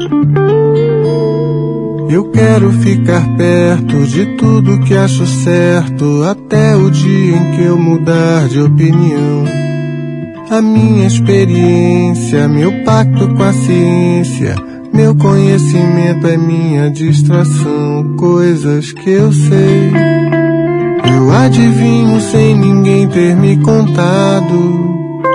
Eu quero ficar perto de tudo que acho certo, até o dia em que eu mudar de opinião. A minha experiência, meu pacto com a ciência, meu conhecimento é minha distração. Coisas que eu sei, eu adivinho sem ninguém ter me contado.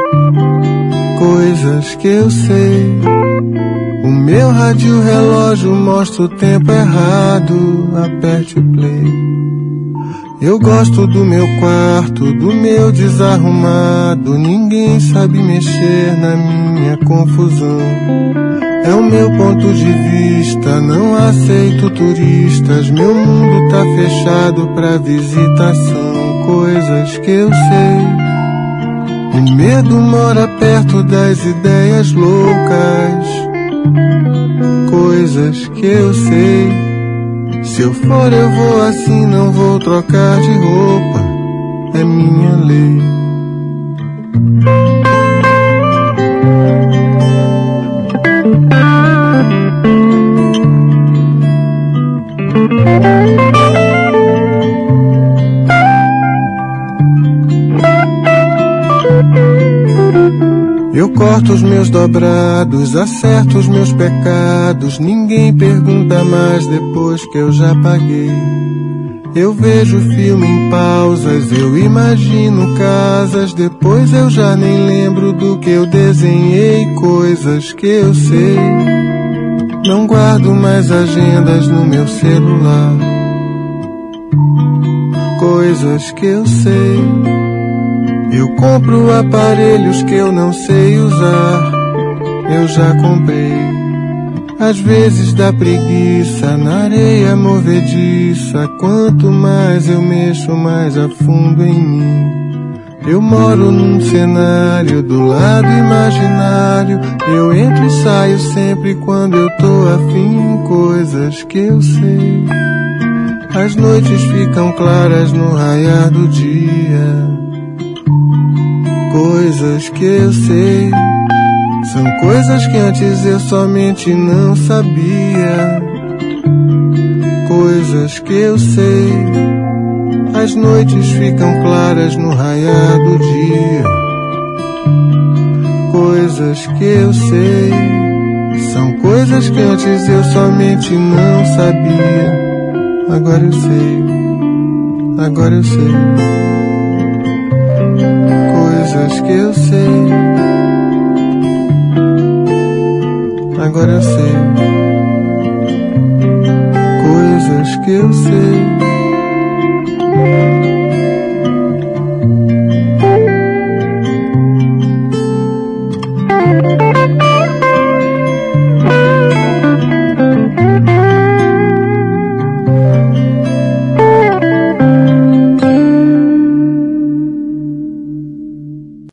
Coisas que eu sei, o meu rádio relógio mostra o tempo errado. Aperte o play. Eu gosto do meu quarto, do meu desarrumado. Ninguém sabe mexer na minha confusão. É o meu ponto de vista, não aceito turistas. Meu mundo tá fechado pra visitação. Coisas que eu sei, o medo mora perto das ideias loucas. Coisas que eu sei, se eu for eu vou assim, não vou trocar de roupa. É minha lei. Eu corto os meus dobrados, acerto os meus pecados. Ninguém pergunta mais depois que eu já paguei. Eu vejo filme em pausas, eu imagino casas. Depois eu já nem lembro do que eu desenhei. Coisas que eu sei, não guardo mais agendas no meu celular. Coisas que eu sei, eu compro aparelhos que eu não sei usar. Eu já comprei. Às vezes dá preguiça na areia movediça. Quanto mais eu mexo, mais a fundo em mim. Eu moro num cenário do lado imaginário. Eu entro e saio sempre quando eu tô afim. Coisas que eu sei, as noites ficam claras no raiar do dia. Coisas que eu sei, são coisas que antes eu somente não sabia. Coisas que eu sei, as noites ficam claras no raiar do dia. Coisas que eu sei, são coisas que antes eu somente não sabia. Agora eu sei, agora eu sei. Coisas que eu sei, agora eu sei. Coisas que eu sei.